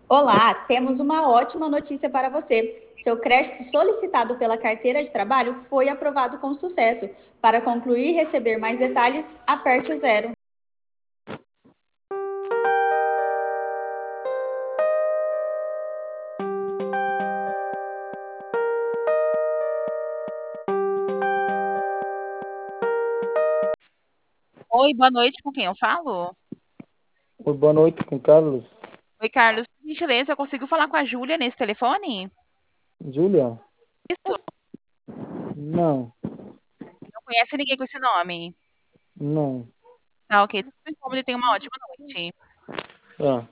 Olá, temos uma ótima notícia para você. Seu crédito solicitado pela carteira de trabalho foi aprovado com sucesso. Para concluir e receber mais detalhes, aperte o zero. Oi, boa noite, com quem eu falo? Oi, boa noite, com Carlos. Oi, Carlos, por gentileza, eu consigo falar com a Júlia nesse telefone? Júlia? Isso, Não, não conhece ninguém com esse nome. não. Tá, ok, desculpa o incômodo e tenha uma ótima noite. Tá.